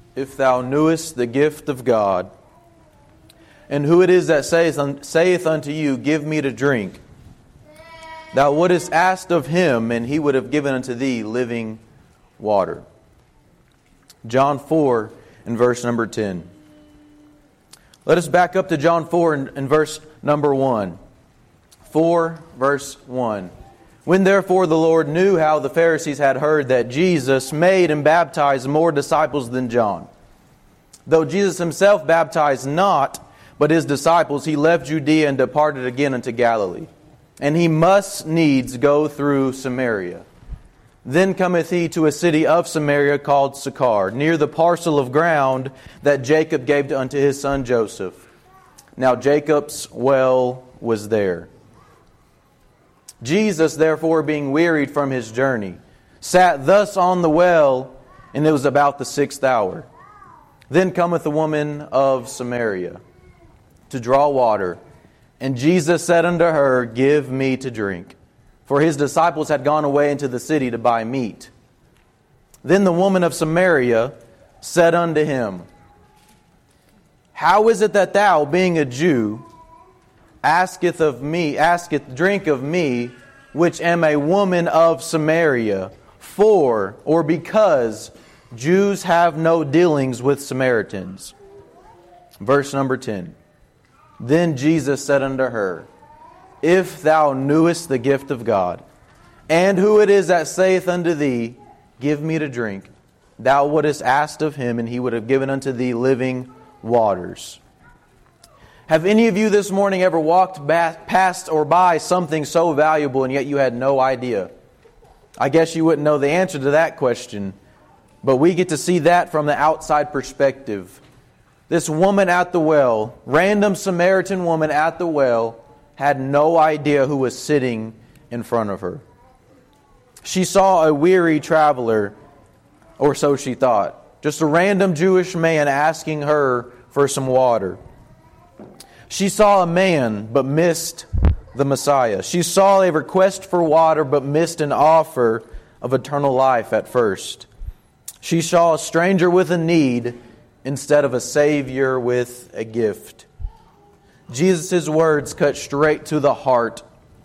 if thou knewest the gift of God, and who it is that saith unto you, Give me to drink, thou wouldest asked of him, and he would have given unto thee living water. John 4 and verse number 10. Let us back up to John 4 and verse number 1. 4 verse 1. When therefore the Lord knew how the Pharisees had heard that Jesus made and baptized more disciples than John, though Jesus himself baptized not, but his disciples, he left Judea and departed again unto Galilee. And he must needs go through Samaria. Then cometh he to a city of Samaria called Sychar, near the parcel of ground that Jacob gave unto his son Joseph. Now Jacob's well was there. Jesus, therefore, being wearied from his journey, sat thus on the well, and it was about the 6th hour. Then cometh a woman of Samaria to draw water. And Jesus said unto her, Give me to drink. For his disciples had gone away into the city to buy meat. Then the woman of Samaria said unto him, How is it that thou, being a Jew, asketh drink of me, which am a woman of Samaria? For, or because, Jews have no dealings with Samaritans. Verse number 10. Then Jesus said unto her, If thou knewest the gift of God, and who it is that saith unto thee, Give me to drink, thou wouldest asked of him, and he would have given unto thee living waters. Have any of you this morning ever walked past or by something so valuable and yet you had no idea? I guess you wouldn't know the answer to that question, but we get to see that from the outside perspective. This woman at the well, random Samaritan woman at the well, had no idea who was sitting in front of her. She saw a weary traveler, or so she thought. Just a random Jewish man asking her for some water. She saw a man, but missed the Messiah. She saw a request for water, but missed an offer of eternal life at first. She saw a stranger with a need instead of a Savior with a gift. Jesus' words cut straight to the heart.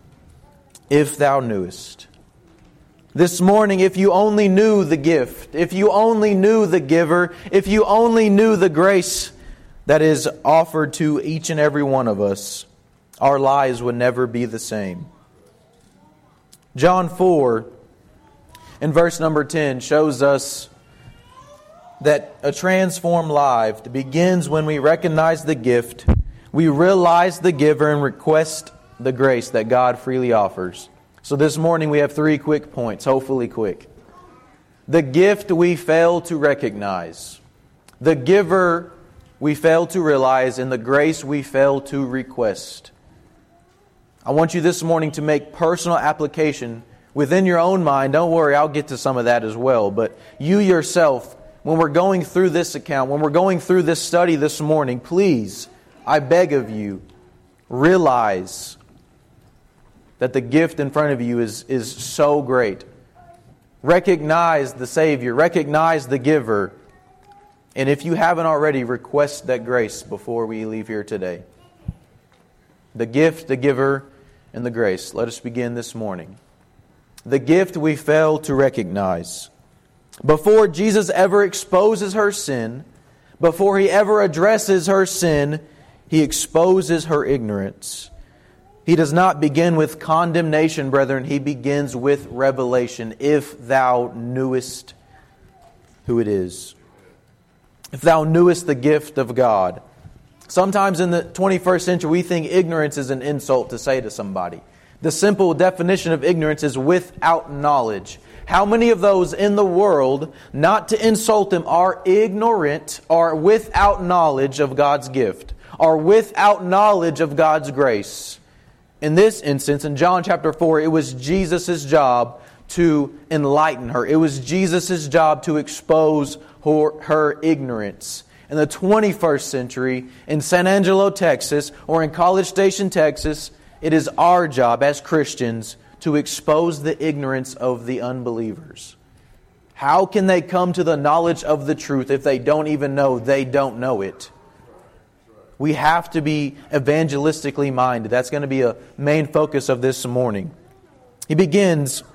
If thou knewest. This morning, if you only knew the gift, if you only knew the giver, if you only knew the grace that is offered to each and every one of us, our lives would never be the same. John 4 and verse number 10 shows us that a transformed life begins when we recognize the gift, we realize the giver, and request the grace that God freely offers. So this morning we have 3 quick points, hopefully quick. The gift we fail to recognize, the giver we fail to realize, and the grace we fail to request. I want you this morning to make personal application within your own mind. Don't worry, I'll get to some of that as well. But you yourself, when we're going through this account, when we're going through this study this morning, please, I beg of you, realize that the gift in front of you is so great. Recognize the Savior. Recognize the giver. And if you haven't already, request that grace before we leave here today. The gift, the giver, and the grace. Let us begin this morning. The gift we fail to recognize. Before Jesus ever exposes her sin, before He ever addresses her sin, He exposes her ignorance. He does not begin with condemnation, brethren. He begins with revelation. If thou knewest who it is. If thou knewest the gift of God. Sometimes in the 21st century, we think ignorance is an insult to say to somebody. The simple definition of ignorance is without knowledge. How many of those in the world, not to insult them, are ignorant, are without knowledge of God's gift, are without knowledge of God's grace? In this instance, in John chapter 4, it was Jesus' job to enlighten her. It was Jesus' job to expose her ignorance. In the 21st century, in San Angelo, Texas, or in College Station, Texas, it is our job as Christians to expose the ignorance of the unbelievers. How can they come to the knowledge of the truth if they don't even know they don't know it? We have to be evangelistically minded. That's going to be a main focus of this morning. He begins,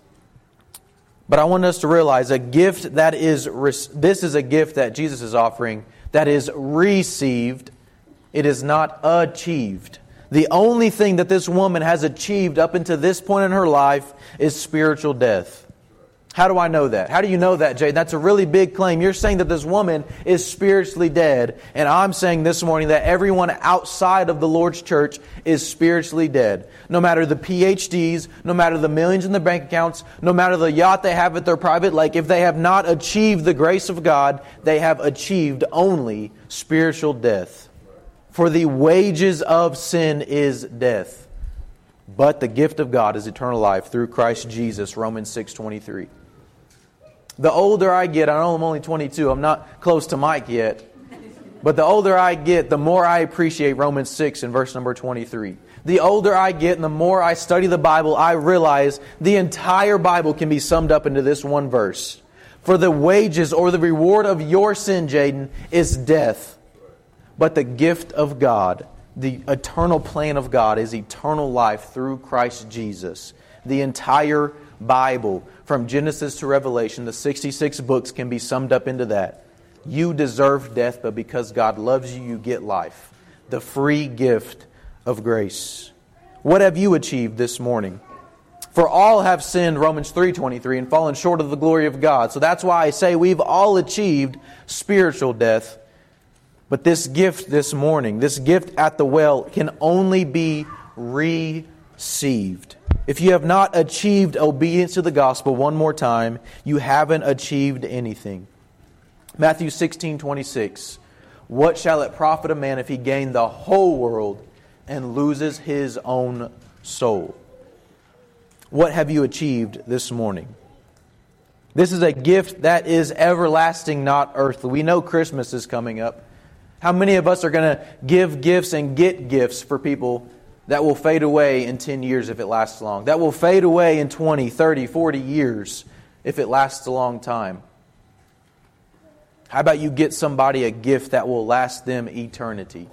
but I want us to realize a gift that is, this is a gift that Jesus is offering that is received. It is not achieved. The only thing that this woman has achieved up until this point in her life is spiritual death. How do I know that? How do you know that, Jay? That's a really big claim. You're saying that this woman is spiritually dead, and I'm saying this morning that everyone outside of the Lord's church is spiritually dead. No matter the PhDs, no matter the millions in their bank accounts, no matter the yacht they have at their private lake, if they have not achieved the grace of God, they have achieved only spiritual death. For the wages of sin is death, but the gift of God is eternal life through Christ Jesus, Romans 6:23. The older I get, I know I'm only 22, I'm not close to Mike yet, but the older I get, the more I appreciate Romans 6 and verse number 23. The older I get and the more I study the Bible, I realize the entire Bible can be summed up into this one verse. For the wages or the reward of your sin, Jaden, is death. But the gift of God, the eternal plan of God, is eternal life through Christ Jesus. The entire Bible, from Genesis to Revelation, the 66 books can be summed up into that. You deserve death, but because God loves you, you get life. The free gift of grace. What have you achieved this morning? For all have sinned, Romans 3:23, and fallen short of the glory of God. So that's why I say we've all achieved spiritual death. But this gift this morning, this gift at the well, can only be received. If you have not achieved obedience to the gospel, one more time, you haven't achieved anything. Matthew 16:26. What shall it profit a man if he gain the whole world and loses his own soul? What have you achieved this morning? This is a gift that is everlasting, not earthly. We know Christmas is coming up. How many of us are going to give gifts and get gifts for people that will fade away in 10 years if it lasts long? That will fade away in 20, 30, 40 years if it lasts a long time. How about you get somebody a gift that will last them eternity?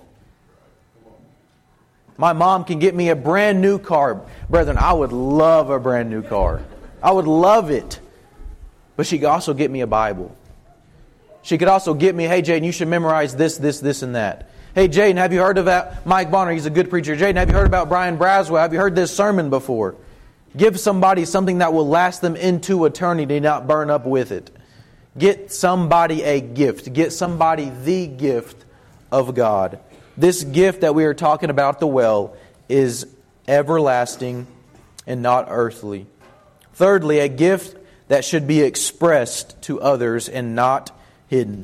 My mom can get me a brand new car. Brethren, I would love a brand new car. I would love it. But she could also get me a Bible. She could also get me, hey, Jaden, you should memorize this, and that. Hey, Jaden, have you heard about Mike Bonner? He's a good preacher. Jaden, have you heard about Brian Braswell? Have you heard this sermon before? Give somebody something that will last them into eternity, not burn up with it. Get somebody a gift. Get somebody the gift of God. This gift that we are talking about at the well is everlasting and not earthly. Thirdly, a gift that should be expressed to others and not hidden.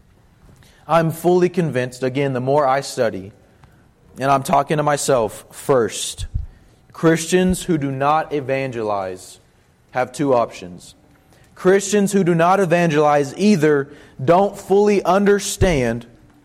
I'm fully convinced, again, the more I study, and I'm talking to myself first, Christians who do not evangelize have two options. Christians who do not evangelize either don't fully understand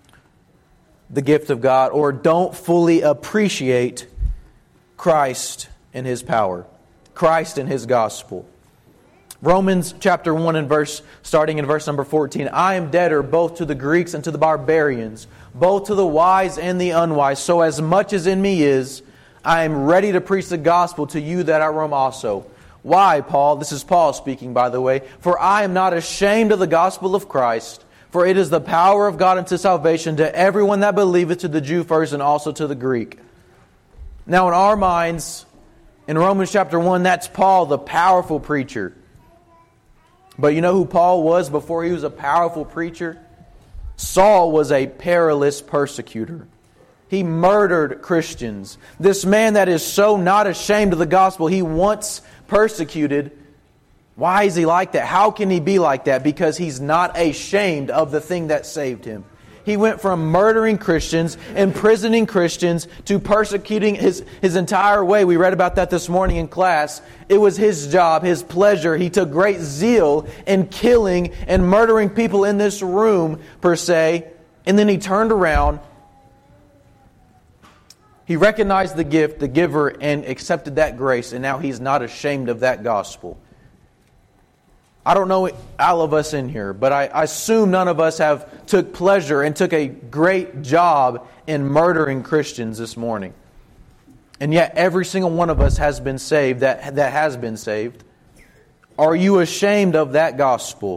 the gift of God or don't fully appreciate Christ and His power, Christ and His gospel. Romans chapter 1 and starting in verse number 14. I am debtor both to the Greeks and to the barbarians, both to the wise and the unwise. So as much as in me is, I am ready to preach the gospel to you that are Rome also. Why, Paul? This is Paul speaking, by the way. For I am not ashamed of the gospel of Christ, for it is the power of God unto salvation to everyone that believeth, to the Jew first and also to the Greek. Now in our minds, in Romans chapter 1, that's Paul, the powerful preacher. But you know who Paul was before he was a powerful preacher? Saul was a perilous persecutor. He murdered Christians. This man that is so not ashamed of the gospel, he once persecuted. Why is he like that? How can he be like that? Because he's not ashamed of the thing that saved him. He went from murdering Christians, imprisoning Christians, to persecuting his entire way. We read about that this morning in class. It was his job, his pleasure. He took great zeal in killing and murdering people in this room, per se. And then he turned around. He recognized the gift, the giver, and accepted that grace. And now he's not ashamed of that gospel. I don't know all of us in here, but I assume none of us have took pleasure and took a great job in murdering Christians this morning. And yet every single one of us has been saved, that has been saved. Are you ashamed of that gospel?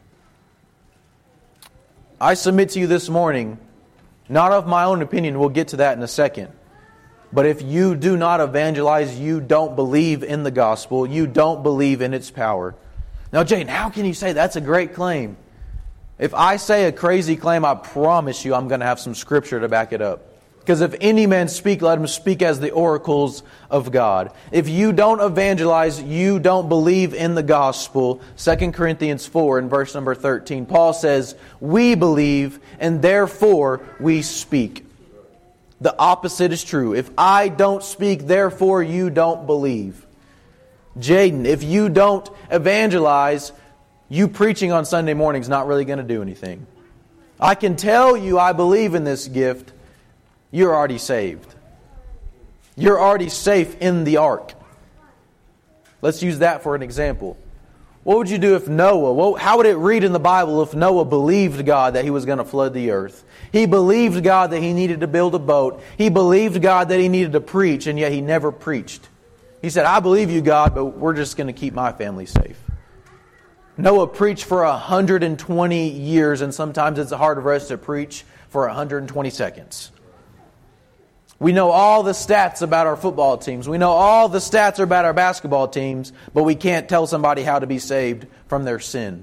I submit to you this morning, not of my own opinion, we'll get to that in a second. But if you do not evangelize, you don't believe in the gospel, you don't believe in its power. Now, Jaden, how can you say that's a great claim? If I say a crazy claim, I promise you I'm going to have some scripture to back it up. Because if any man speak, let him speak as the oracles of God. If you don't evangelize, you don't believe in the gospel. 2 Corinthians 4 in verse number 13, Paul says, we believe and therefore we speak. The opposite is true. If I don't speak, therefore you don't believe. Jaden, if you don't evangelize, you preaching on Sunday morning is not really going to do anything. I can tell you I believe in this gift. You're already saved. You're already safe in the ark. Let's use that for an example. What would you do if Noah, how would it read in the Bible if Noah believed God that he was going to flood the earth? He believed God that he needed to build a boat. He believed God that he needed to preach, and yet he never preached. He said, I believe you, God, but we're just going to keep my family safe. Noah preached for 120 years, and sometimes it's hard for us to preach for 120 seconds. We know all the stats about our football teams. We know all the stats about our basketball teams, but we can't tell somebody how to be saved from their sin.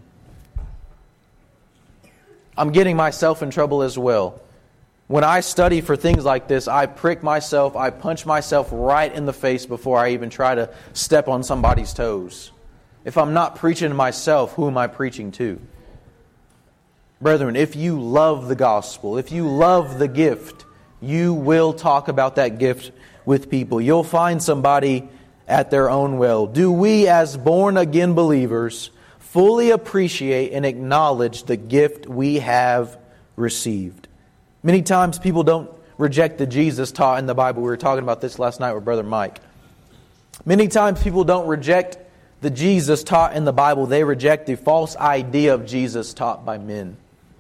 I'm getting myself in trouble as well. When I study for things like this, I prick myself, I punch myself right in the face before I even try to step on somebody's toes. If I'm not preaching to myself, who am I preaching to? Brethren, if you love the gospel, if you love the gift, you will talk about that gift with people. You'll find somebody at their own well. Do we, as born-again believers, fully appreciate and acknowledge the gift we have received? Many times people don't reject the Jesus taught in the Bible. We were talking about this last night with Brother Mike. Many times people don't reject the Jesus taught in the Bible. They reject the false idea of Jesus taught by men.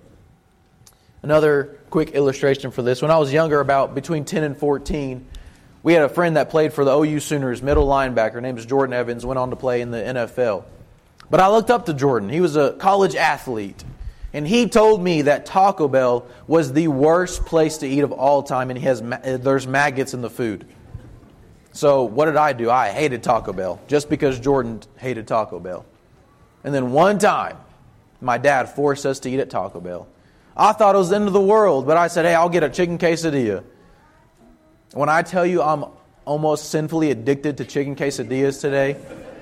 Another quick illustration for this. When I was younger, about between 10 and 14, we had a friend that played for the OU Sooners, middle linebacker. Her name is Jordan Evans, went on to play in the NFL. But I looked up to Jordan. He was a college athlete. And he told me that Taco Bell was the worst place to eat of all time, and there's maggots in the food. So what did I do? I hated Taco Bell, just because Jordan hated Taco Bell. And then one time, my dad forced us to eat at Taco Bell. I thought it was the end of the world, but I said, hey, I'll get a chicken quesadilla. When I tell you I'm almost sinfully addicted to chicken quesadillas today.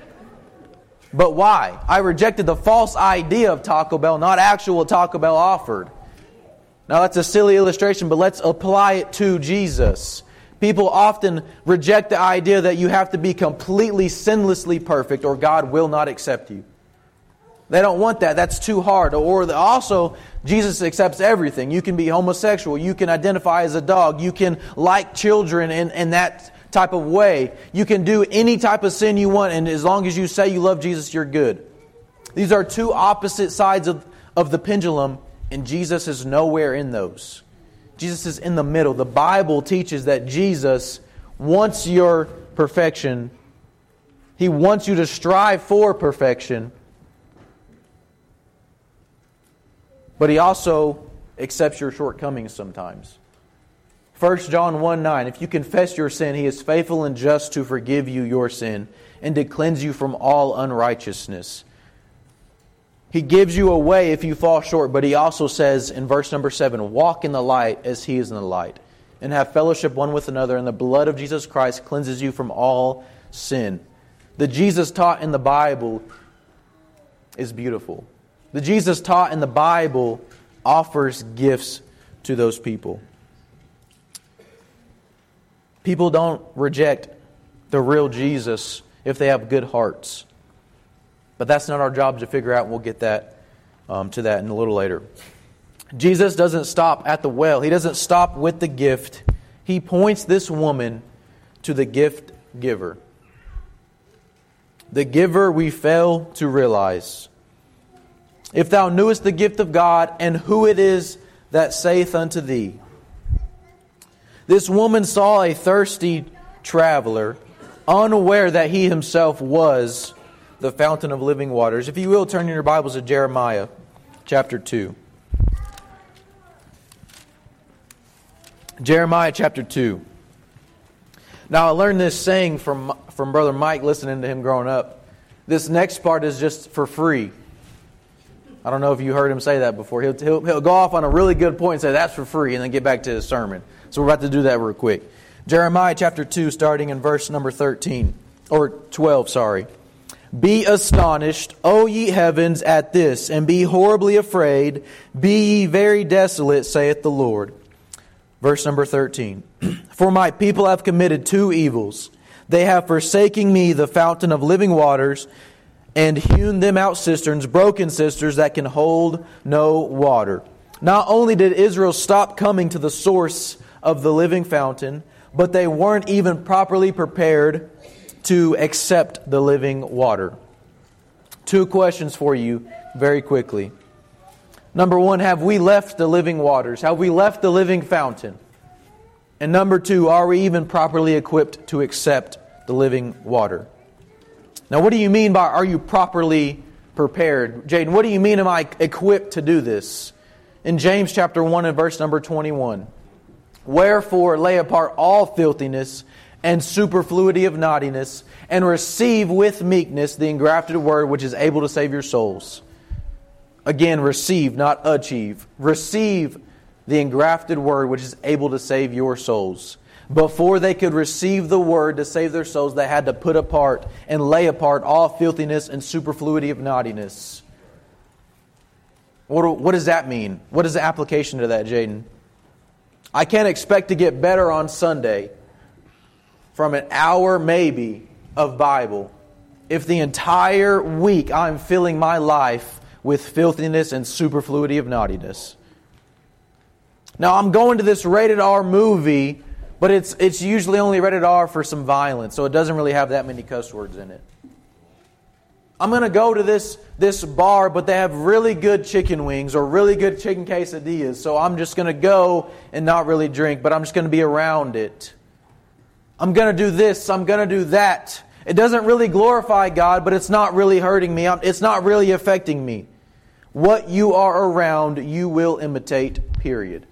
But why? I rejected the false idea of Taco Bell, not actual Taco Bell offered. Now that's a silly illustration, but let's apply it to Jesus. People often reject the idea that you have to be completely sinlessly perfect or God will not accept you. They don't want that. That's too hard. Or also, Jesus accepts everything. You can be homosexual. You can identify as a dog. You can like children in that type of way. You can do any type of sin you want, and as long as you say you love Jesus, you're good. These are two opposite sides of the pendulum, and Jesus is nowhere in those. Jesus is in the middle. The Bible teaches that Jesus wants your perfection. He wants you to strive for perfection. But He also accepts your shortcomings sometimes. 1 John 1:9, if you confess your sin, He is faithful and just to forgive you your sin and to cleanse you from all unrighteousness. He gives you a way if you fall short, but He also says in verse number 7, walk in the light as He is in the light, and have fellowship one with another, and the blood of Jesus Christ cleanses you from all sin. The Jesus taught in the Bible is beautiful. The Jesus taught in the Bible offers gifts to those people. People don't reject the real Jesus if they have good hearts. But that's not our job to figure out, and we'll get that to that in a little later. Jesus doesn't stop at the well. He doesn't stop with the gift. He points this woman to the gift giver. The giver we fail to realize. if thou knewest the gift of God, and who it is that saith unto thee. This woman saw a thirsty traveler, unaware that he himself was the fountain of living waters. If you will, turn in your Bibles to Jeremiah chapter 2. Jeremiah chapter 2. Now, I learned this saying from Brother Mike, listening to him growing up. This next part is just for free. I don't know if you heard him say that before. He'll go off on a really good point and say, that's for free, and then get back to his sermon. So we're about to do that real quick. Jeremiah chapter 2, starting in verse number 13. Or 12, sorry. Be astonished, O ye heavens, at this, and be horribly afraid. Be ye very desolate, saith the Lord. Verse number 13. For my people have committed two evils. They have forsaken me, the fountain of living waters, and hewn them out cisterns, broken cisterns that can hold no water. Not only did Israel stop coming to the source of the living fountain, but they weren't even properly prepared to accept the living water. Two questions for you very quickly. Number one, have we left the living waters? Have we left the living fountain? And number two, are we even properly equipped to accept the living water? Now, what do you mean by are you properly prepared? Jaden, what do you mean am I equipped to do this? In James chapter 1 and verse number 21. Wherefore lay apart all filthiness and superfluity of naughtiness, and receive with meekness the engrafted word which is able to save your souls. Again, receive, not achieve. Receive the engrafted word which is able to save your souls. Before they could receive the word to save their souls, they had to put apart and lay apart all filthiness and superfluity of naughtiness. What does that mean? What is the application to that, Jaden? I can't expect to get better on Sunday from an hour maybe of Bible if the entire week I'm filling my life with filthiness and superfluity of naughtiness. Now, I'm going to this rated R movie, but it's usually only rated R for some violence, so it doesn't really have that many cuss words in it. I'm going to go to this bar, but they have really good chicken wings or really good chicken quesadillas, so I'm just going to go and not really drink, but I'm just going to be around it. I'm going to do this, I'm going to do that. It doesn't really glorify God, but it's not really hurting me. It's not really affecting me. What you are around, you will imitate, period.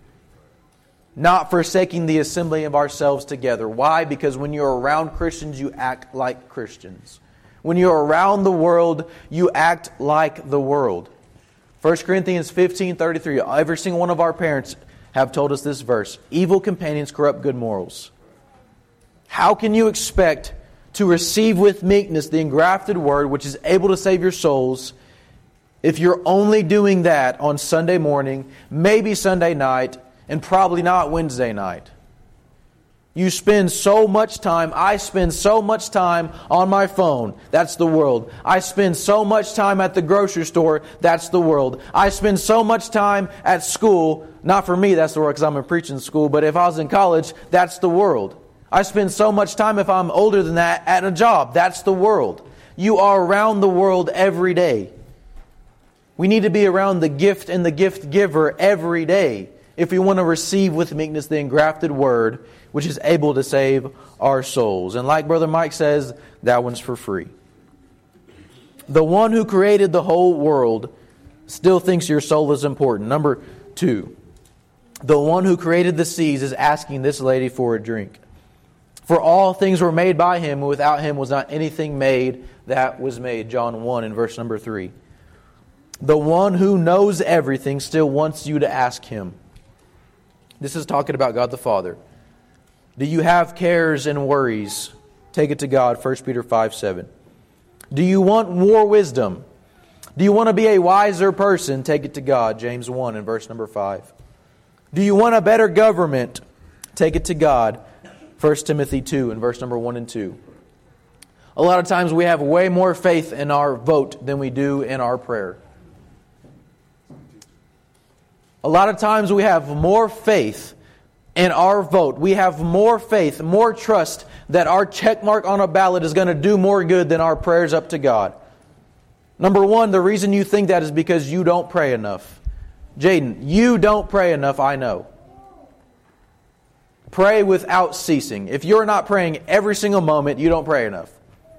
Not forsaking the assembly of ourselves together. Why? Because when you're around Christians, you act like Christians. When you're around the world, you act like the world. 1 Corinthians 15:33. Every single one of our parents have told us this verse. Evil companions corrupt good morals. How can you expect to receive with meekness the engrafted word which is able to save your souls if you're only doing that on Sunday morning, maybe Sunday night, and probably not Wednesday night? You spend so much time, I spend so much time on my phone. That's the world. I spend so much time at the grocery store. That's the world. I spend so much time at school. Not for me, that's the world, because I'm in preaching school. But if I was in college, that's the world. I spend so much time, if I'm older than that, at a job. That's the world. You are around the world every day. We need to be around the gift and the gift giver every day if we want to receive with meekness the engrafted word which is able to save our souls. And like Brother Mike says, that one's for free. The one who created the whole world still thinks your soul is important. Number 2, the one who created the seas is asking this lady for a drink. For all things were made by Him, and without Him was not anything made that was made. John 1 and verse number 3. The one who knows everything still wants you to ask Him. This is talking about God the Father. Do you have cares and worries? Take it to God, 1 Peter 5:7. Do you want more wisdom? Do you want to be a wiser person? Take it to God, James 1 and verse number 5. Do you want a better government? Take it to God, 1 Timothy 2 and verse number 1 and 2. A lot of times we have way more faith in our vote than we do in our prayer. A lot of times we have more faith in our vote. We have more faith, more trust that our check mark on a ballot is going to do more good than our prayers up to God. Number one, the reason you think that is because you don't pray enough. Jaden, you don't pray enough, I know. Pray without ceasing. If you're not praying every single moment, you don't pray enough.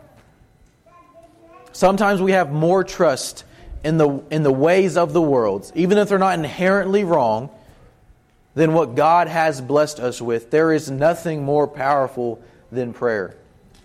Sometimes we have more trust in the ways of the world, even if they're not inherently wrong, than what God has blessed us with. There is nothing more powerful than prayer.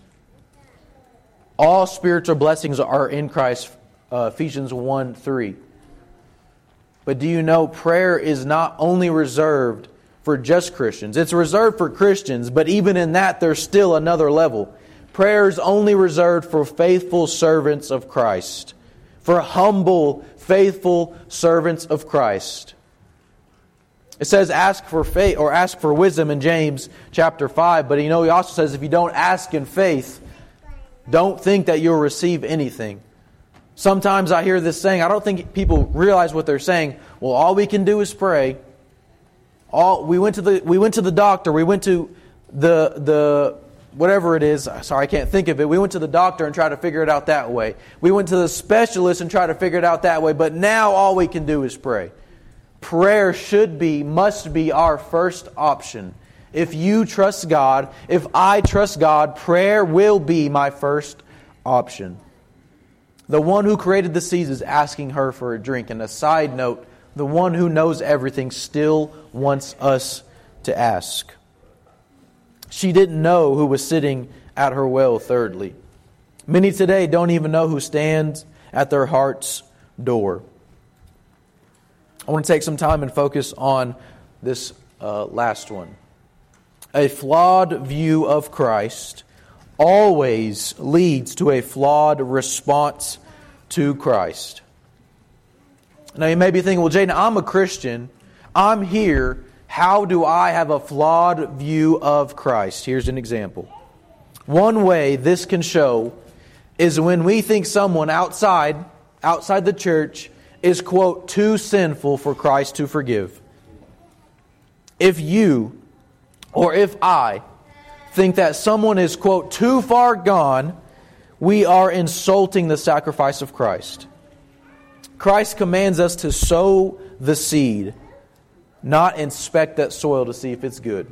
All spiritual blessings are in Christ, Ephesians 1:3. But do you know prayer is not only reserved for just Christians. It's reserved for Christians, but even in that there's still another level. Prayer is only reserved for faithful servants of Christ. For humble, faithful servants of Christ. It says ask for faith or ask for wisdom in James chapter 5. But he also says if you don't ask in faith, don't think that you'll receive anything. Sometimes I hear this saying, I don't think people realize what they're saying. Well, all we can do is pray. We went to the doctor, we went to the whatever it is, sorry, I can't think of it. We went to the doctor and tried to figure it out that way. We went to the specialist and tried to figure it out that way, but now all we can do is pray. Prayer must be our first option. If you trust God, if I trust God, prayer will be my first option. The one who created the seas is asking her for a drink. And a side note, the one who knows everything still wants us to ask. She didn't know who was sitting at her well, thirdly. Many today don't even know who stands at their heart's door. I want to take some time and focus on this last one. A flawed view of Christ always leads to a flawed response to Christ. Now you may be thinking, well, Jaden, I'm a Christian. I'm here. How do I have a flawed view of Christ? Here's an example. One way this can show is when we think someone outside the church is, quote, too sinful for Christ to forgive. If you or if I think that someone is, quote, too far gone, we are insulting the sacrifice of Christ. Christ commands us to sow the seed, not inspect that soil to see if it's good.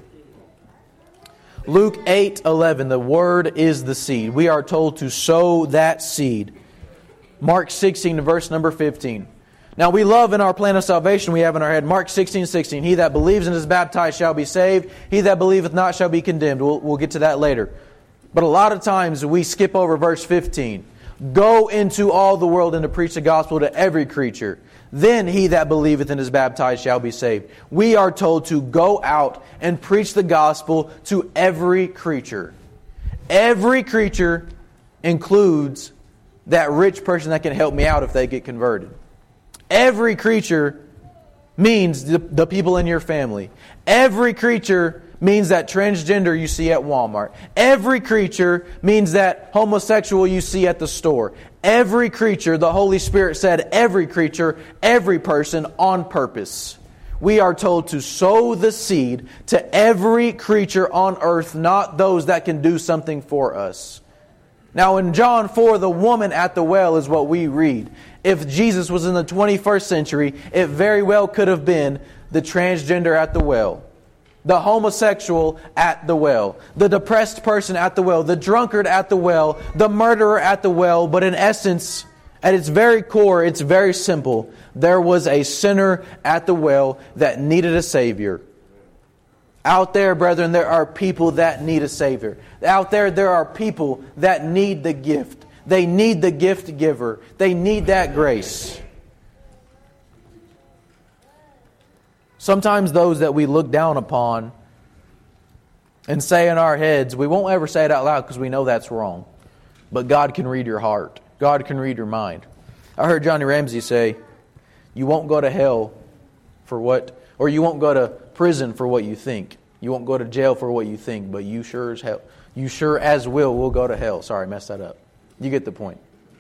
Luke 8:11, the Word is the seed. We are told to sow that seed. Mark 16, verse number 15. Now we love in our plan of salvation we have in our head, Mark 16:16. He that believes and is baptized shall be saved. He that believeth not shall be condemned. We'll get to that later. But a lot of times we skip over verse 15. Go into all the world and to preach the gospel to every creature. Then he that believeth and is baptized shall be saved. We are told to go out and preach the gospel to every creature. Every creature includes that rich person that can help me out if they get converted. Every creature means the people in your family. Every creature means that transgender you see at Walmart. Every creature means that homosexual you see at the store. Every creature, the Holy Spirit said every creature, every person on purpose. We are told to sow the seed to every creature on earth, not those that can do something for us. Now in John 4, the woman at the well is what we read. If Jesus was in the 21st century, it very well could have been the transgender at the well, the homosexual at the well, the depressed person at the well, the drunkard at the well, the murderer at the well. But in essence, at its very core, it's very simple. There was a sinner at the well that needed a Savior. Out there, brethren, there are people that need a Savior. Out there are people that need the gift. They need the gift giver. They need that grace. Sometimes those that we look down upon and say in our heads, we won't ever say it out loud because we know that's wrong. But God can read your heart. God can read your mind. I heard Johnny Ramsey say, you won't go to hell for what, or you won't go to prison for what you think. You won't go to jail for what you think, but you sure as will go to hell. Sorry, I messed that up. You get the point.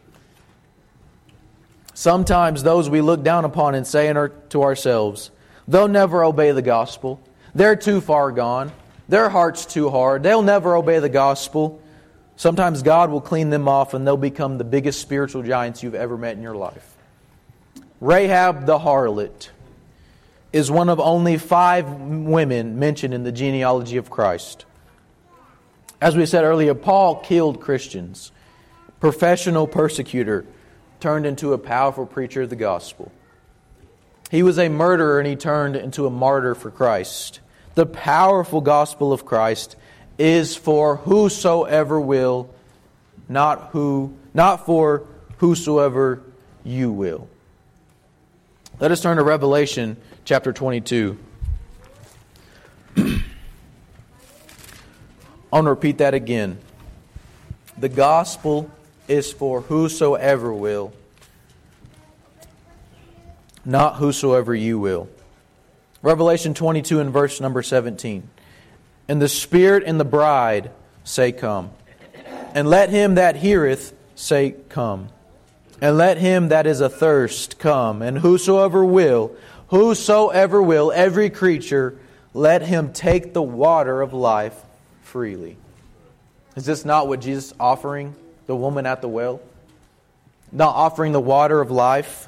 Sometimes those we look down upon and say to ourselves, they'll never obey the gospel. They're too far gone. Their heart's too hard. They'll never obey the gospel. Sometimes God will clean them off and they'll become the biggest spiritual giants you've ever met in your life. Rahab the harlot is one of only 5 women mentioned in the genealogy of Christ. As we said earlier, Paul killed Christians. Professional persecutor turned into a powerful preacher of the gospel. He was a murderer and he turned into a martyr for Christ. The powerful gospel of Christ is for whosoever will, not for whosoever you will. Let us turn to Revelation chapter 22. I want to repeat that again. The gospel is for whosoever will, not whosoever you will. Revelation 22 and verse number 17. And the Spirit and the bride say, Come. And let him that heareth say, Come. And let him that is athirst come. And whosoever will, every creature, let him take the water of life freely. Is this not what Jesus is offering the woman at the well? Not offering the water of life?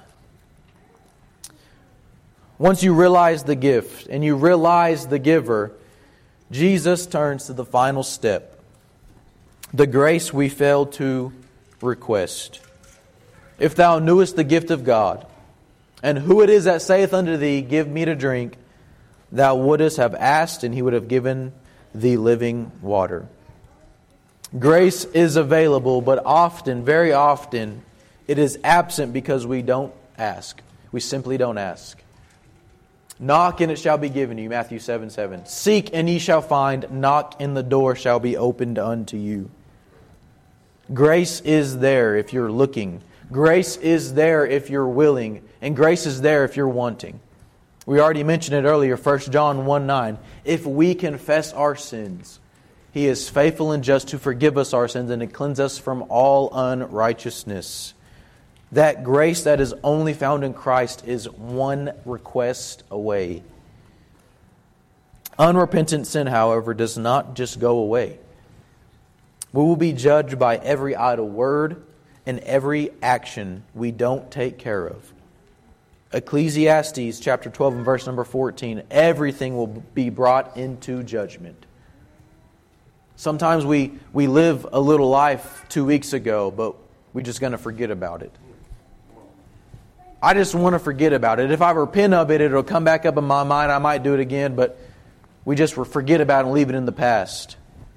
Once you realize the gift and you realize the giver, Jesus turns to the final step. The grace we failed to request. If thou knewest the gift of God, and who it is that saith unto thee, Give me to drink, thou wouldest have asked, and He would have given thee living water. Grace is available, but often, very often, it is absent because we don't ask. We simply don't ask. Knock and it shall be given you, Matthew 7:7. Seek and ye shall find, knock and the door shall be opened unto you. Grace is there if you're looking. Grace is there if you're willing. And grace is there if you're wanting. We already mentioned it earlier, 1 John 1:9. If we confess our sins, He is faithful and just to forgive us our sins and to cleanse us from all unrighteousness. That grace that is only found in Christ is one request away. Unrepentant sin, however, does not just go away. We will be judged by every idle word and every action we don't take care of. Ecclesiastes chapter 12 and verse number 14, everything will be brought into judgment. Sometimes we live a little life 2 weeks ago, but we're just going to forget about it. I just want to forget about it. If I repent of it, it'll come back up in my mind. I might do it again, but we just forget about it and leave it in the past.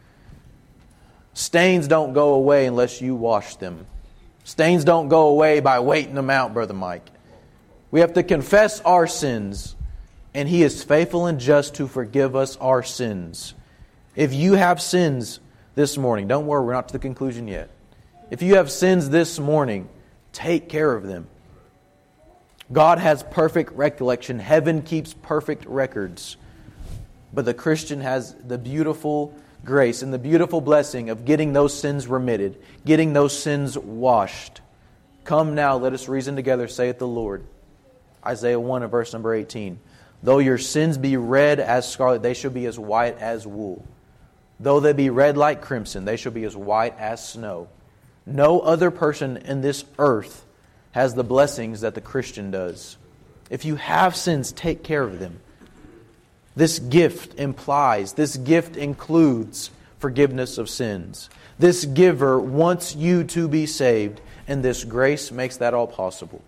Stains don't go away unless you wash them. Stains don't go away by waiting them out, Brother Mike. We have to confess our sins, and He is faithful and just to forgive us our sins. If you have sins this morning, don't worry, we're not to the conclusion yet. If you have sins this morning, take care of them. God has perfect recollection. Heaven keeps perfect records. But the Christian has the beautiful grace and the beautiful blessing of getting those sins remitted, getting those sins washed. Come now, let us reason together, saith the Lord. Isaiah 1 and verse number 18. Though your sins be red as scarlet, they shall be as white as wool. Though they be red like crimson, they shall be as white as snow. No other person in this earth has the blessings that the Christian does. If you have sins, take care of them. This gift includes forgiveness of sins. This giver wants you to be saved, and this grace makes that all possible.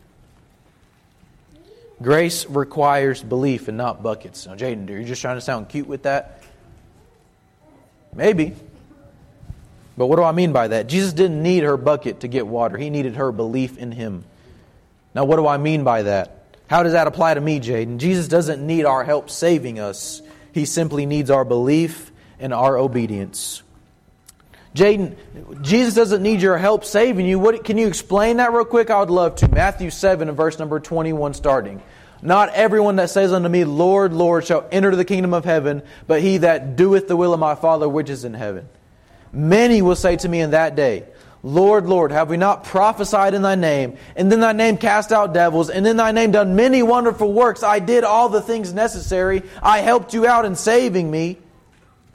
Grace requires belief and not buckets. Now, Jaden, are you just trying to sound cute with that? Maybe. But what do I mean by that? Jesus didn't need her bucket to get water. He needed her belief in Him. Now, what do I mean by that? How does that apply to me, Jaden? Jesus doesn't need our help saving us. He simply needs our belief and our obedience. Jaden, Jesus doesn't need your help saving you. Can you explain that real quick? I would love to. Matthew 7 and verse number 21 starting. Not everyone that says unto me, Lord, Lord, shall enter the kingdom of heaven, but he that doeth the will of my Father which is in heaven. Many will say to me in that day, Lord, Lord, have we not prophesied in Thy name, and in Thy name cast out devils, and in Thy name done many wonderful works? I did all the things necessary. I helped you out in saving me.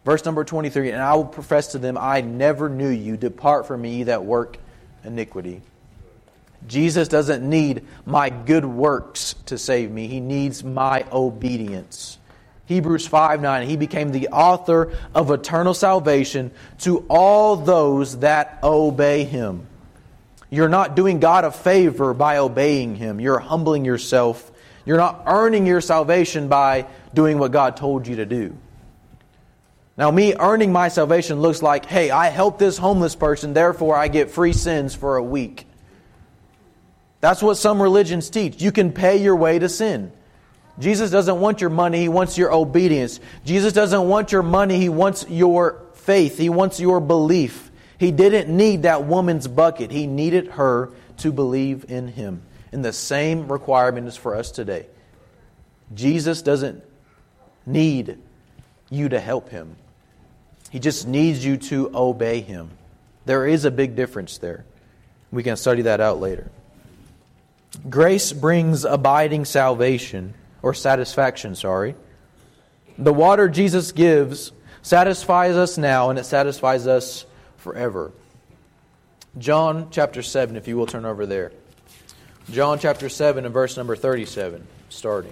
Verse number 23, and I will profess to them, I never knew you. Depart from me, ye that work iniquity. Jesus doesn't need my good works to save me. He needs my obedience. Hebrews 5:9, He became the author of eternal salvation to all those that obey Him. You're not doing God a favor by obeying Him. You're humbling yourself. You're not earning your salvation by doing what God told you to do. Now, me earning my salvation looks like, hey, I helped this homeless person, therefore I get free sins for a week. That's what some religions teach. You can pay your way to sin. Jesus doesn't want your money, He wants your obedience. Jesus doesn't want your money, He wants your faith. He wants your belief. He didn't need that woman's bucket. He needed her to believe in Him. And the same requirement is for us today. Jesus doesn't need you to help Him. He just needs you to obey Him. There is a big difference there. We can study that out later. Grace brings abiding salvation, or satisfaction, The water Jesus gives satisfies us now, and it satisfies us forever. John chapter 7, if you will turn over there. John chapter 7 and verse number 37, starting.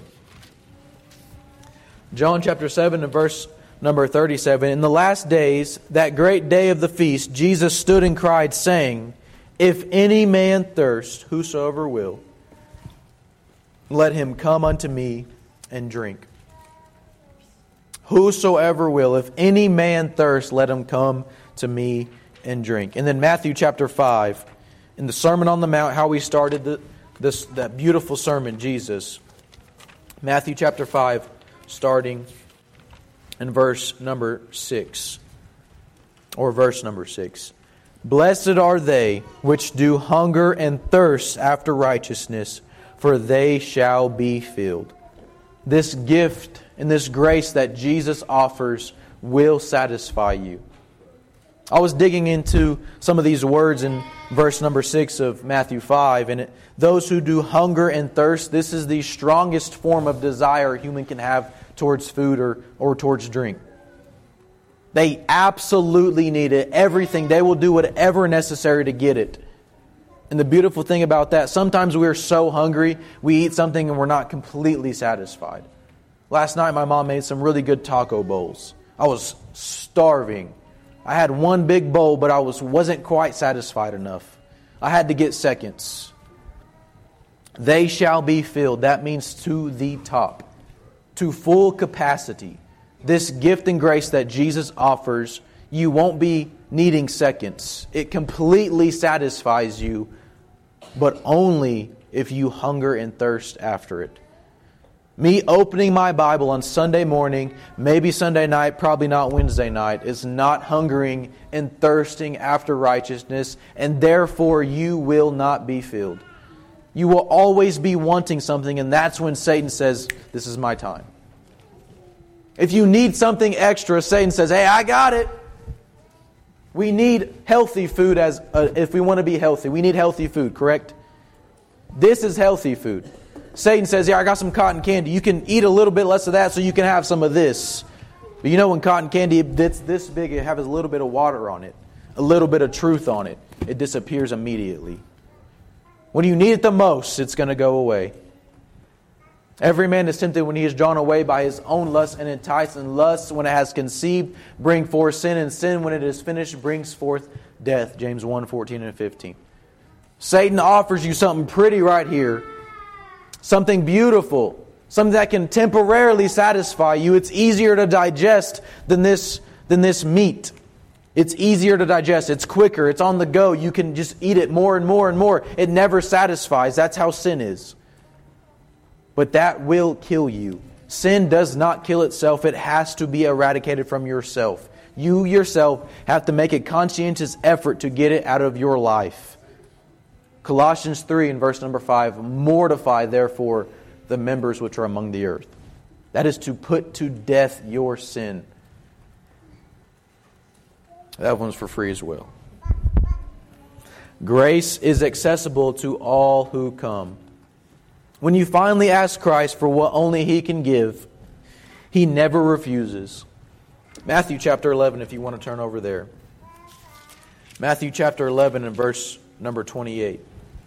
John chapter 7 and verse number 37. In the last days, that great day of the feast, Jesus stood and cried, saying, If any man thirst, whosoever will, let him come unto me and drink. Whosoever will, if any man thirst, let him come to me and drink. And then Matthew chapter 5, in the Sermon on the Mount, how we started that beautiful sermon, Jesus. Matthew chapter 5, starting in verse number 6. Or verse number 6. Blessed are they which do hunger and thirst after righteousness, for they shall be filled. This gift and this grace that Jesus offers will satisfy you. I was digging into some of these words in verse number 6 of Matthew 5. And those who do hunger and thirst, this is the strongest form of desire a human can have towards food or towards drink. They absolutely need it. Everything. They will do whatever necessary to get it. And the beautiful thing about that, sometimes we're so hungry, we eat something and we're not completely satisfied. Last night my mom made some really good taco bowls. I was starving. I had one big bowl, but I wasn't quite satisfied enough. I had to get seconds. They shall be filled. That means to the top. To full capacity. This gift and grace that Jesus offers, you won't be needing seconds. It completely satisfies you, but only if you hunger and thirst after it. Me opening my Bible on Sunday morning, maybe Sunday night, probably not Wednesday night, is not hungering and thirsting after righteousness, and therefore you will not be filled. You will always be wanting something, and that's when Satan says, this is my time. If you need something extra, Satan says, hey, I got it. We need healthy food if we want to be healthy. We need healthy food, correct? This is healthy food. Satan says, yeah, I got some cotton candy. You can eat a little bit less of that so you can have some of this. But you know when cotton candy that's this big, it has a little bit of water on it. A little bit of truth on it. It disappears immediately. When you need it the most, it's going to go away. Every man is tempted when he is drawn away by his own lust and enticed, and lust, when it has conceived, bring forth sin, and sin, when it is finished, brings forth death. James 1:14 and 15. Satan offers you something pretty right here. Something beautiful. Something that can temporarily satisfy you. It's easier to digest than this meat. It's easier to digest. It's quicker. It's on the go. You can just eat it more and more and more. It never satisfies. That's how sin is. But that will kill you. Sin does not kill itself. It has to be eradicated from yourself. You yourself have to make a conscientious effort to get it out of your life. Colossians 3 and verse number 5, mortify therefore the members which are among the earth. That is to put to death your sin. That one's for free as well. Grace is accessible to all who come. When you finally ask Christ for what only He can give, He never refuses. Matthew chapter 11, if you want to turn over there. Matthew chapter 11 and verse number 28.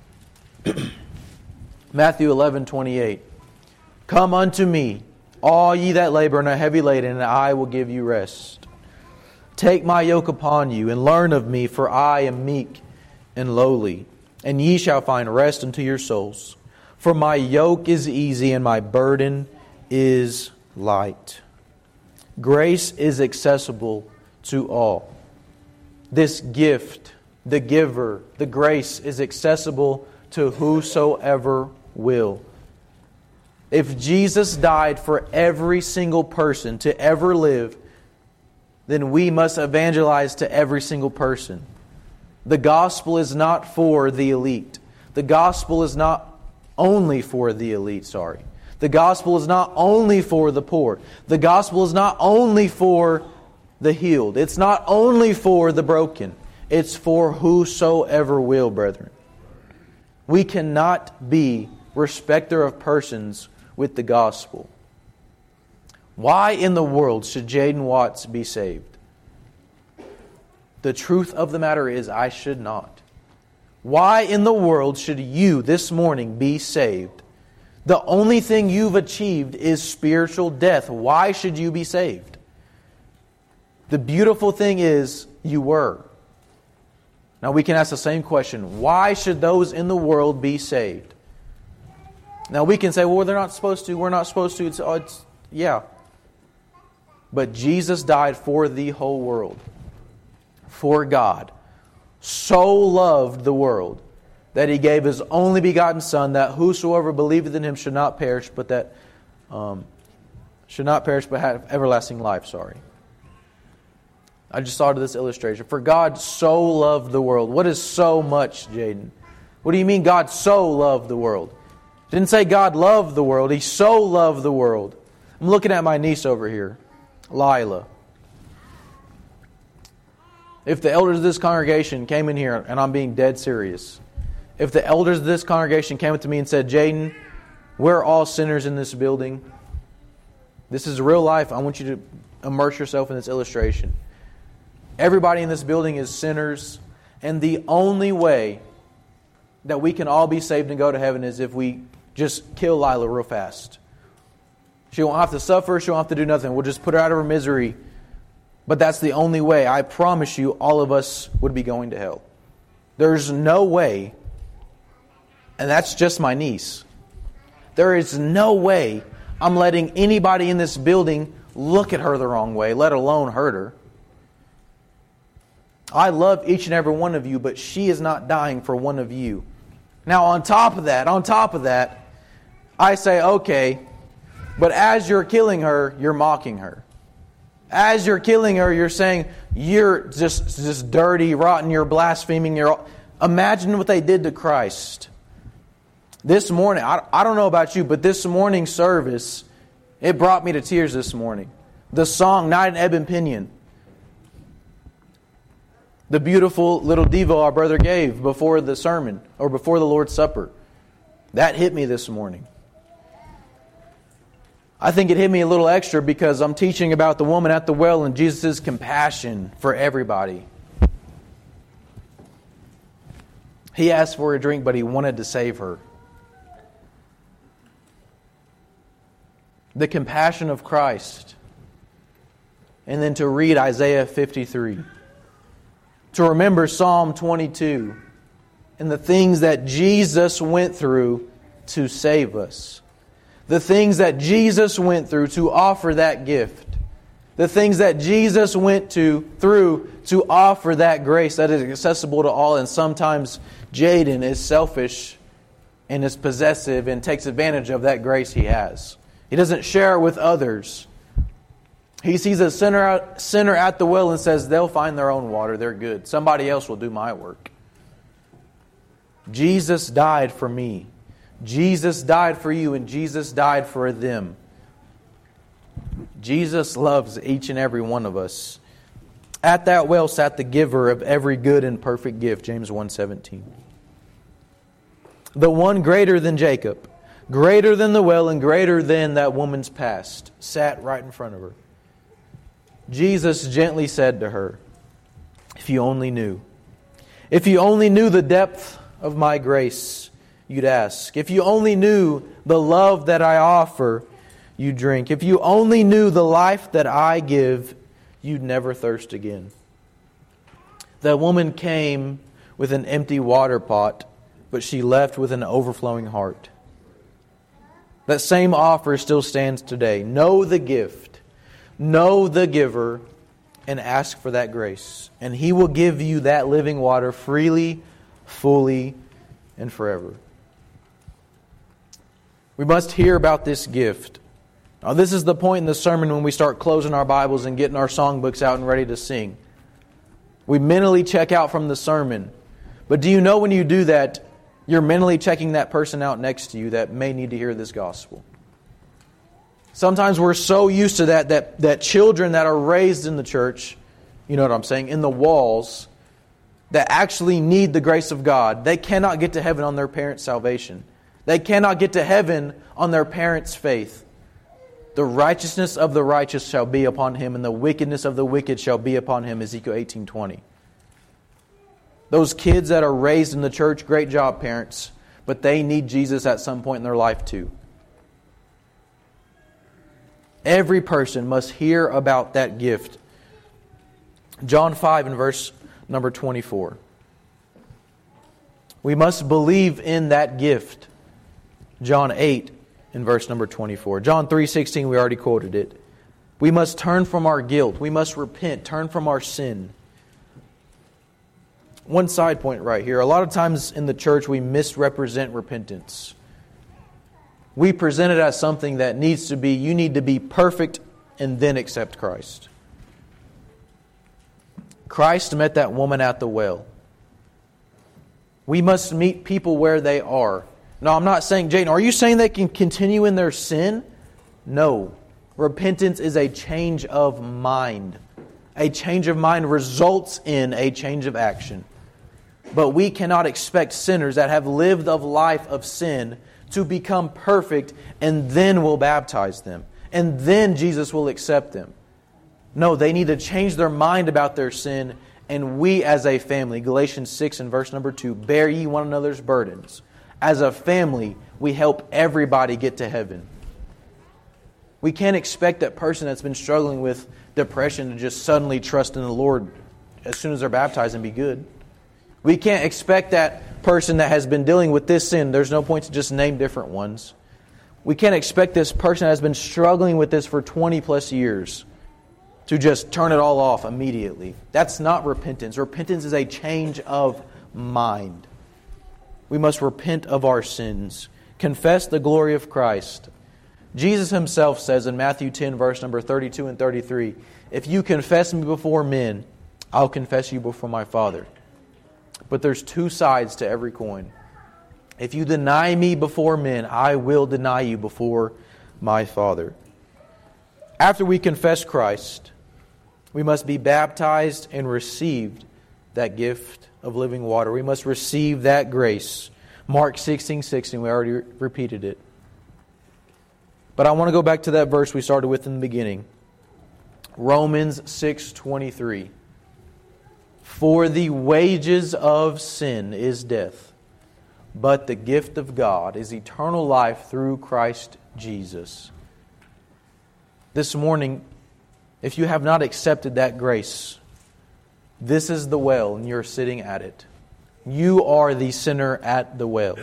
Matthew 11:28. Come unto me, all ye that labor and are heavy laden, and I will give you rest. Take my yoke upon you, and learn of me, for I am meek and lowly, and ye shall find rest unto your souls. For my yoke is easy, and my burden is light. Grace is accessible to all. This gift, the giver, the grace is accessible to whosoever will. If Jesus died for every single person to ever live, then we must evangelize to every single person. The gospel is not for the elite. The gospel is not only for the elite, The gospel is not only for the poor. The gospel is not only for the healed. It's not only for the broken. It's for whosoever will, brethren. We cannot be respecter of persons with the gospel. Why in the world should Jaden Watts be saved? The truth of the matter is, I should not. Why in the world should you this morning be saved? The only thing you've achieved is spiritual death. Why should you be saved? The beautiful thing is, you were. Now we can ask the same question. Why should those in the world be saved? Now we can say, well, they're not supposed to. We're not supposed to. Yeah. But Jesus died for the whole world. For God so loved the world that He gave His only begotten Son, that whosoever believeth in Him should not perish, but have everlasting life. I just thought of this illustration. For God so loved the world. What is so much, Jaden? What do you mean God so loved the world? Didn't say God loved the world. He so loved the world. I'm looking at my niece over here, Lila. If the elders of this congregation came in here, and I'm being dead serious, if the elders of this congregation came up to me and said, Jaden, we're all sinners in this building. This is real life. I want you to immerse yourself in this illustration. Everybody in this building is sinners, and the only way that we can all be saved and go to heaven is if we just kill Lila real fast. She won't have to suffer. She won't have to do nothing. We'll just put her out of her misery. But that's the only way. I promise you, all of us would be going to hell. There's no way, and that's just my niece. There is no way I'm letting anybody in this building look at her the wrong way, let alone hurt her. I love each and every one of you, but she is not dying for one of you. Now on top of that, I say, okay, but as you're killing her, you're mocking her. As you're killing her, you're saying, you're just dirty, rotten, you're blaspheming. Imagine what they did to Christ. This morning, I don't know about you, but this morning's service, it brought me to tears this morning. The song, Night in Ebon Pinion. The beautiful little devo our brother gave before the sermon, or before the Lord's Supper. That hit me this morning. I think it hit me a little extra because I'm teaching about the woman at the well and Jesus' compassion for everybody. He asked for a drink, but He wanted to save her. The compassion of Christ. And then to read Isaiah 53. To remember Psalm 22. And the things that Jesus went through to save us. The things that Jesus went through to offer that gift. The things that Jesus went through to offer that grace that is accessible to all. And sometimes Jaden is selfish and is possessive and takes advantage of that grace he has. He doesn't share it with others. He sees a sinner at the well and says, they'll find their own water, they're good. Somebody else will do my work. Jesus died for me. Jesus died for you, and Jesus died for them. Jesus loves each and every one of us. At that well sat the giver of every good and perfect gift, James 1:17. The one greater than Jacob, greater than the well, and greater than that woman's past, sat right in front of her. Jesus gently said to her, "If you only knew. If you only knew the depth of my grace, you'd ask. If you only knew the love that I offer, you'd drink. If you only knew the life that I give, you'd never thirst again." The woman came with an empty water pot, but she left with an overflowing heart. That same offer still stands today. Know the gift, know the giver, and ask for that grace. And He will give you that living water freely, fully, and forever. We must hear about this gift. Now, this is the point in the sermon when we start closing our Bibles and getting our songbooks out and ready to sing. We mentally check out from the sermon. But do you know when you do that, you're mentally checking that person out next to you that may need to hear this gospel? Sometimes we're so used to that children that are raised in the church, you know what I'm saying, in the walls, that actually need the grace of God, they cannot get to heaven on their parents' salvation. They cannot get to heaven on their parents' faith. The righteousness of the righteous shall be upon him, and the wickedness of the wicked shall be upon him, Ezekiel 18:20. Those kids that are raised in the church, great job, parents, but they need Jesus at some point in their life too. Every person must hear about that gift. John 5 and verse number 24. We must believe in that gift. John 8 in verse number 24. John 3:16, we already quoted it. We must turn from our guilt. We must repent, turn from our sin. One side point right here. A lot of times in the church we misrepresent repentance. We present it as something that needs to be, you need to be perfect and then accept Christ. Christ met that woman at the well. We must meet people where they are. No, I'm not saying, Jayden, are you saying they can continue in their sin? No. Repentance is a change of mind. A change of mind results in a change of action. But we cannot expect sinners that have lived a life of sin to become perfect and then we'll baptize them. And then Jesus will accept them. No, they need to change their mind about their sin. And we as a family, Galatians 6 and verse number 2, bear ye one another's burdens. As a family, we help everybody get to heaven. We can't expect that person that's been struggling with depression to just suddenly trust in the Lord as soon as they're baptized and be good. We can't expect that person that has been dealing with this sin, there's no point to just name different ones. We can't expect this person that has been struggling with this for 20 plus years to just turn it all off immediately. That's not repentance. Repentance is a change of mind. We must repent of our sins. Confess the glory of Christ. Jesus Himself says in Matthew 10, verse number 32 and 33, "If you confess me before men, I'll confess you before my Father." But there's two sides to every coin. If you deny me before men, I will deny you before my Father. After we confess Christ, we must be baptized and receive that gift of living water. We must receive that grace. Mark 16:16, we already repeated it. But I want to go back to that verse we started with in the beginning. Romans 6:23. For the wages of sin is death, but the gift of God is eternal life through Christ Jesus. This morning, if you have not accepted that grace, this is the well and you're sitting at it. You are the sinner at the well.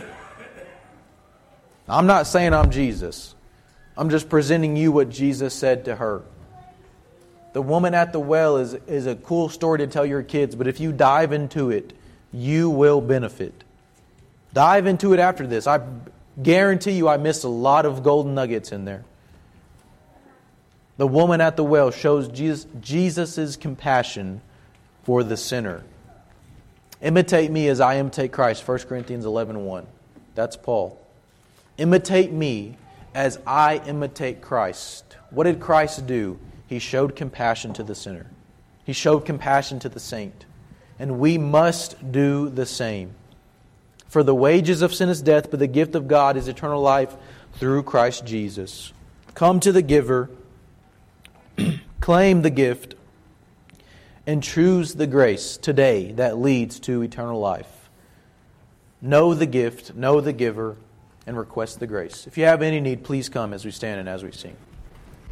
I'm not saying I'm Jesus. I'm just presenting you what Jesus said to her. The woman at the well is a cool story to tell your kids, but if you dive into it, you will benefit. Dive into it after this. I guarantee you I missed a lot of golden nuggets in there. The woman at the well shows Jesus' compassion for the sinner. Imitate me as I imitate Christ, 1 Corinthians 11:1. That's Paul. Imitate me as I imitate Christ. What did Christ do? He showed compassion to the sinner. He showed compassion to the saint. And we must do the same. For the wages of sin is death, but the gift of God is eternal life through Christ Jesus. Come to the giver. Claim the gift. and choose the grace today that leads to eternal life. Know the gift, know the giver, and request the grace. If you have any need, please come as we stand and as we sing.